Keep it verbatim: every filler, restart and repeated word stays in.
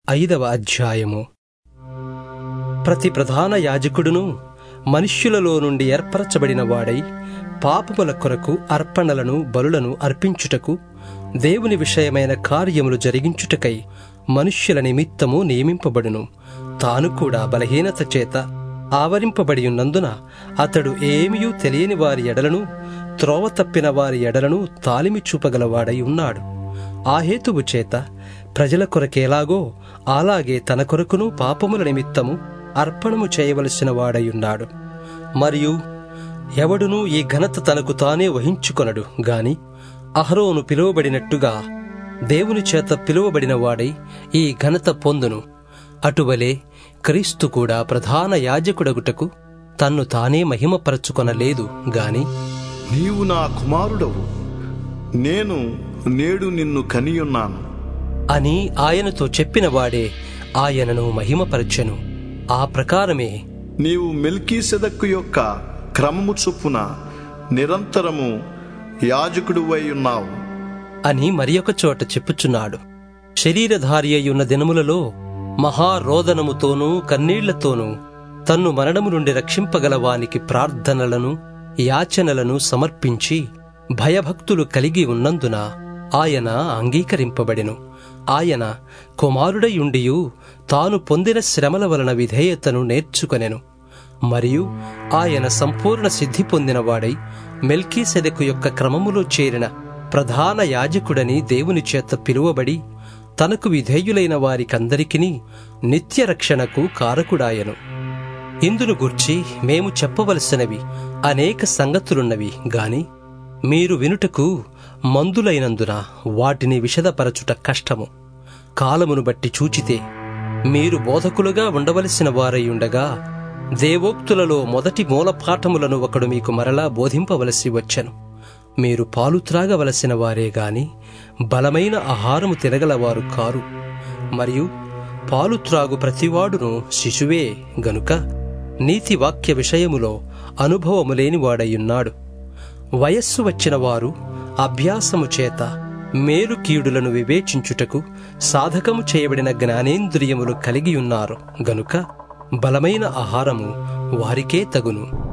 ఐదవ అధ్యాయము. ప్రతి ప్రధాన యాజకుడును మనుష్యులలో నుండి ఏర్పరచబడిన వాడై పాపముల కొరకు అర్పణలను బలులను అర్పించుటకు, దేవుని విషయమైన కార్యములు జరిగించుటకై మనుష్యుల నిమిత్తము నియమింపబడును. తాను కూడా బలహీనత చేత ఆవరింపబడి ఉన్నందున అతడు ఏమియూ తెలియని వారి ఎడలను, త్రోవ తప్పిన వారి ఎడలను తాలిమి చూపగలవాడై ఉన్నాడు. ఆ హేతువు చేత ప్రజల కొరకేలాగో అలాగే తన కొరకును పాపముల నిమిత్తము అర్పణము చేయవలసిన వాడయున్నాడు. మరియు ఎవడునూ ఈ ఘనత తనకు తానే వహించుకొనడు గాని అహరోను పిలువబడినట్టుగా దేవుని చేత పిలువబడిన వాడై ఈ ఘనత పొందును. అటువలే క్రీస్తు కూడా ప్రధాన యాజకుడగుటకు తన్ను తానే మహిమపరచుకొనలేదు గాని, నీవు నా కుమారుడవు, నేను నేడు నిన్ను కనియున్నాను అని ఆయనతో చెప్పిన వాడే ఆయనను మహిమపరచెను. ఆ ప్రకారమే నీవు మెల్కీసెదెకు యొక్క క్రమము చొప్పున నిరంతరము యాజకుడువై ఉన్నావు అని మరి ఒక చోట చెప్పుచున్నాడు. శరీరధారి అయ్యున్న దినములలో మహారోదనముతోనూ కన్నీళ్లతోనూ తన్ను మరణము నుండి రక్షింపగల వానికి ప్రార్థనలను యాచనలను సమర్పించి భయభక్తులు కలిగి ఉన్నందున ఆయన అంగీకరింపబడెను. ఆయన కుమారుడయుండియు తాను పొందిన శ్రమల వలన విధేయతను నేర్చుకొనెను. మరియు ఆయన సంపూర్ణ సిద్ధి పొందినవాడై మెల్కీసెదెకు యొక్క క్రమములో చేరిన ప్రధాన యాజకుడని దేవుని చేత పిలువబడి తనకు విధేయులైన వారికందరికిని నిత్య రక్షణకు కారకుడాయను. ఇందును గూర్చి మేము చెప్పవలసినవి అనేక సంగతులున్నవి గాని మీరు వినుటకు మందులైనందున వాటిని విశదపరచుట కష్టము. కాలమును బట్టి చూచితే మీరు బోధకులుగా ఉండవలసిన వారై ఉండగా దేవోక్తులలో మొదటి మూలపాఠములను ఒకడు మీకు మరలా బోధింపవలసి వచ్చెను. మీరు పాలు త్రాగవలసిన వారే గాని బలమైన ఆహారము తినగలవారు కారు. మరియు పాలు త్రాగు ప్రతివాడును శిశువే గనుక నీతి వాక్య విషయములో అనుభవము లేనివాడయున్నాడు. వయస్సు వచ్చిన వారు అభ్యాసము చేత మేలు కీడులను వివేచించుటకు సాధకము చేయబడిన జ్ఞానేంద్రియములు కలిగియున్నారు గనుక బలమైన ఆహారము వారికే తగును.